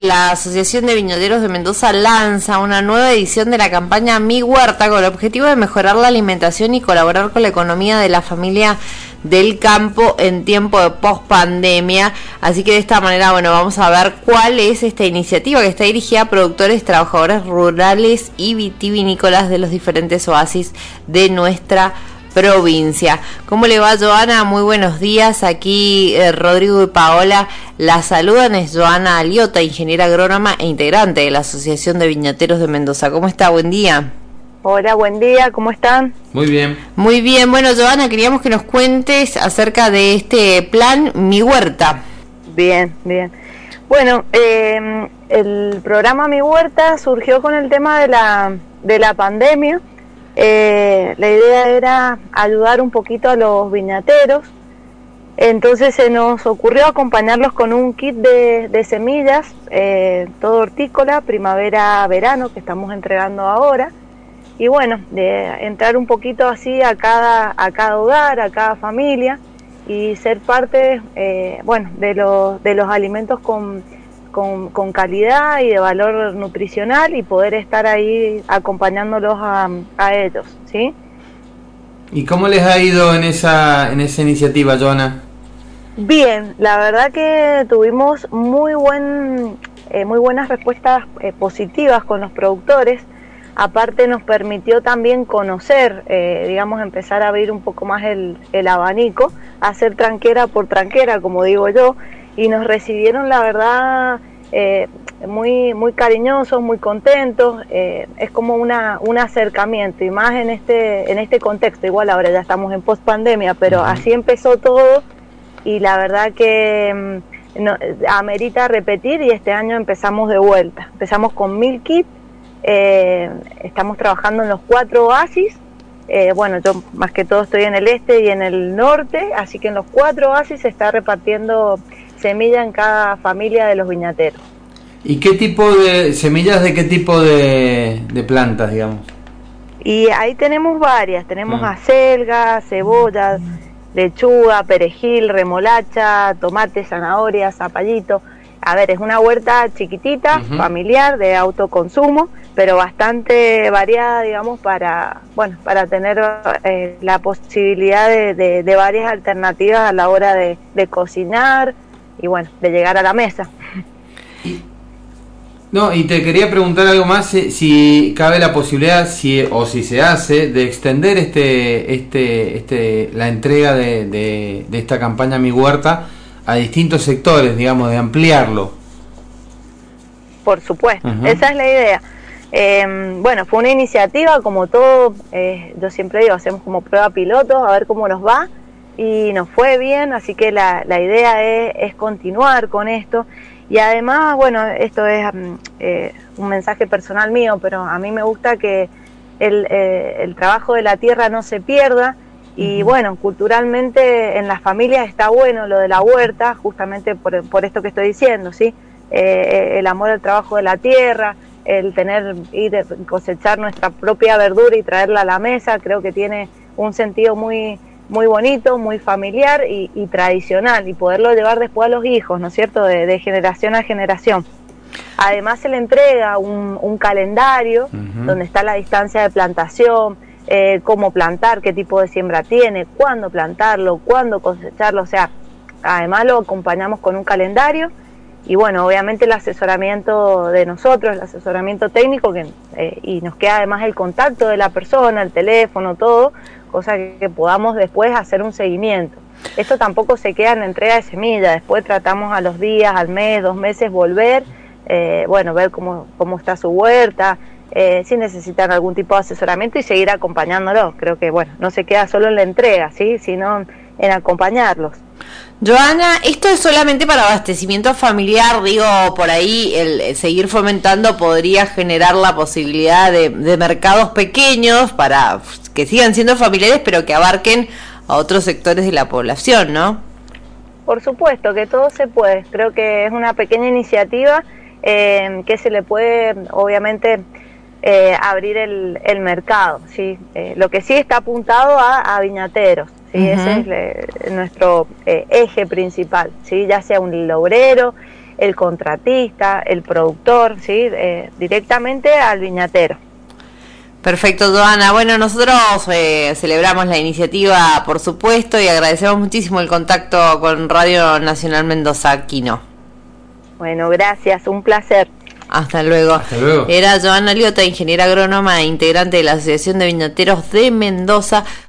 La Asociación de Viñateros de Mendoza lanza una nueva edición de la campaña Mi Huerta con el objetivo de mejorar la alimentación y colaborar con la economía de la familia del campo en tiempo de pospandemia. Así que de esta manera, vamos a ver cuál es esta iniciativa que está dirigida a productores, trabajadores rurales y vitivinícolas de los diferentes oasis de nuestra provincia. ¿Cómo le va, Joana? Muy buenos días. Aquí Rodrigo y Paola la saludan. Es Joana Aliota, ingeniera agrónoma e integrante de la Asociación de Viñateros de Mendoza. ¿Cómo está? Buen día. Hola, buen día. ¿Cómo están? Muy bien. Muy bien. Bueno, Joana, queríamos que nos cuentes acerca de este plan Mi Huerta. Bien. Bueno, el programa Mi Huerta surgió con el tema de la pandemia. La idea era ayudar un poquito a los viñateros, entonces se nos ocurrió acompañarlos con un kit de semillas, todo hortícola, primavera-verano, que estamos entregando ahora, y de entrar un poquito así a cada hogar, a cada familia, y ser parte de los alimentos con calidad y de valor nutricional, y poder estar ahí acompañándolos a ellos, ¿sí? ¿Y cómo les ha ido en esa iniciativa, Joana? Bien, la verdad que tuvimos muy buenas respuestas positivas con los productores. Aparte nos permitió también conocer, empezar a abrir un poco más el abanico, hacer tranquera por tranquera, como digo yo, y nos recibieron, la verdad, muy cariñosos, muy contentos. Es como un acercamiento, y más en este contexto. Igual ahora ya estamos en post-pandemia, pero así empezó todo, y la verdad que amerita repetir, y este año empezamos de vuelta. Empezamos con 1000 kits, estamos trabajando en los 4 oasis. Yo más que todo estoy en el este y en el norte, así que en los 4 oasis se está repartiendo semilla en cada familia de los viñateros. ¿Y qué tipo de semillas, de qué tipo de plantas, digamos? Y ahí tenemos varias, tenemos acelga, cebolla, lechuga, perejil, remolacha, tomate, zanahoria, zapallito. A ver, es una huerta chiquitita, familiar, de autoconsumo, pero bastante variada, digamos, para tener la posibilidad de varias alternativas a la hora de cocinar y de llegar a la mesa. Y te quería preguntar algo más, si cabe la posibilidad, si se hace, de extender la entrega de esta campaña Mi Huerta a distintos sectores, digamos, de ampliarlo. Por supuesto, esa es la idea. Fue una iniciativa, como todo, yo siempre digo, hacemos como prueba piloto, a ver cómo nos va, y nos fue bien, así que la idea es continuar con esto. Y además, esto es un mensaje personal mío, pero a mí me gusta que el trabajo de la tierra no se pierda. Y culturalmente en las familias está bueno lo de la huerta, justamente por esto que estoy diciendo, ¿sí? El amor al trabajo de la tierra, el ir a cosechar nuestra propia verdura y traerla a la mesa, creo que tiene un sentido muy bonito, muy familiar y tradicional, y poderlo llevar después a los hijos, ¿no es cierto?, de generación a generación. Además se le entrega un calendario donde está la distancia de plantación, cómo plantar, qué tipo de siembra tiene, cuándo plantarlo, cuándo cosecharlo. O sea, además lo acompañamos con un calendario, y obviamente el asesoramiento de nosotros, el asesoramiento técnico, y nos queda además el contacto de la persona, el teléfono, todo, cosa que podamos después hacer un seguimiento. Esto tampoco se queda en la entrega de semilla, después tratamos a los días, al mes, 2 meses volver, ver cómo está su huerta, si necesitan algún tipo de asesoramiento, y seguir acompañándolos. Creo que no se queda solo en la entrega, ¿sí?, sino en acompañarlos. Joana, ¿esto es solamente para abastecimiento familiar? Digo, por ahí el seguir fomentando podría generar la posibilidad de mercados pequeños para que sigan siendo familiares, pero que abarquen a otros sectores de la población, ¿no? Por supuesto, que todo se puede. Creo que es una pequeña iniciativa que se le puede, obviamente, abrir el mercado, ¿sí? Lo que sí está apuntado a viñateros, ¿sí? Ese es nuestro eje principal, ¿sí? Ya sea un obrero, el contratista, el productor, ¿sí? Directamente al viñatero. Perfecto, Joana. Bueno, nosotros celebramos la iniciativa, por supuesto, y agradecemos muchísimo el contacto con Radio Nacional Mendoza Quino. Bueno, gracias, un placer. Hasta luego. Hasta luego. Era Joana Liota, ingeniera agrónoma e integrante de la Asociación de Viñateros de Mendoza.